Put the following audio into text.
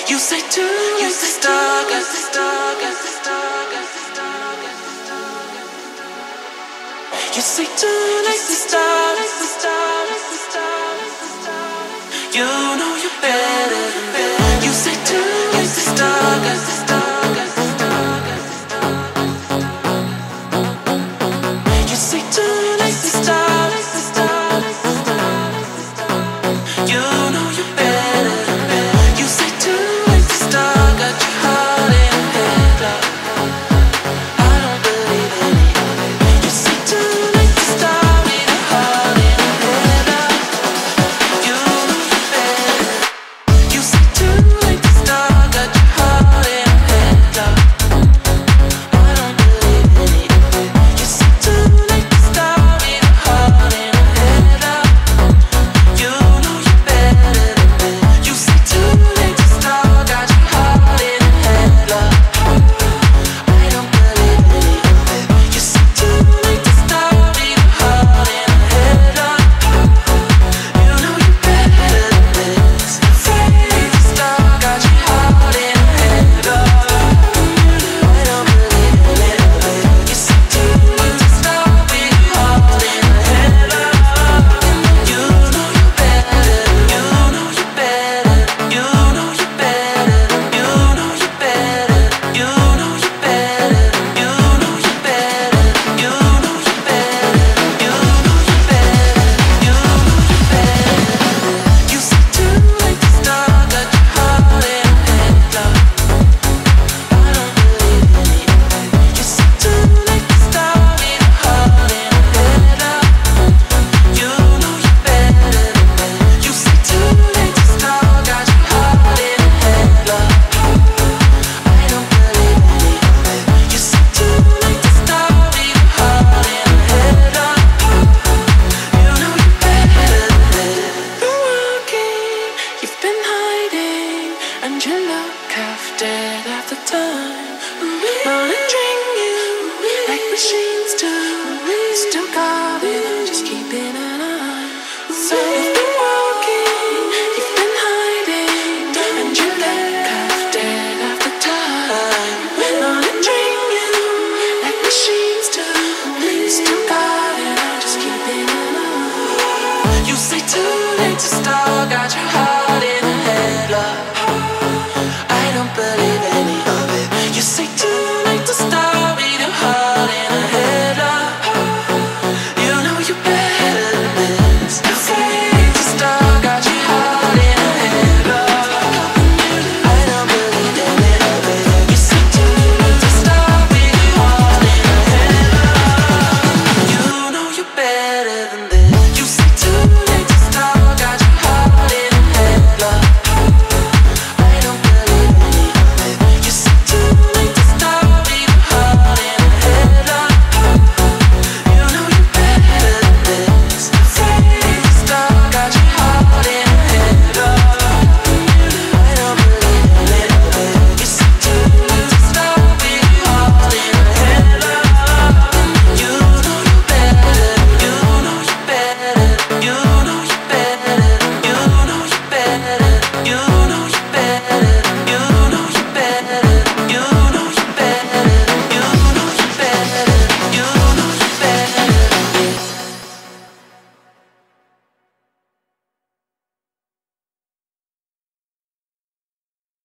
You say too late to start, got to start, got to start, got to start, got to start. You say too late to start, got to start, got to start, got to start. You know you better than that. You say too late to start, got to start, got to start, got to start. You say too late to start, got to start, got to start, got to start. You know you better than that. You say too late to start, got your heart in a headlock. I don't believe any of it. You say too late to start with a heart in a headlock. You know you better. You say too late to start, got your heart in a headlock. I don't believe any of it. You say too late to start with a heart in a headlock. You know you better than that. You say too late to start, got your heart in a headlock. I don't believe any of it. You say too late to start with a heart in a headlock. You know you better than this. Afraid to start, got your heart in a headlock. I don't believe any of it. You say too late to start with a heart in a headlock. You know you better. You know you better. You know you better. You know you better. You know you better. You know you better. You know you better. You know you better. You know you better. You say too late to start, got your heart in a headlock. I don't believe any of it. You say too late to start with a heart in a headlock. You know you better than that. You say too late to start, got your heart in a headlock. I don't believe any of it. You say too late to start with a heart in a headlock. You know you better than that. Been walking, you've been hiding, and you look half dead half the time. Monitoring you like machines do. You still got it, I'm just keeping an eye. So you've been walking, you've been hiding, and you look half dead half the time. Monitoring you like machines do. You still got it, I'm just keeping an eye. You say too late to start, got your heart in a headlock. I don't believe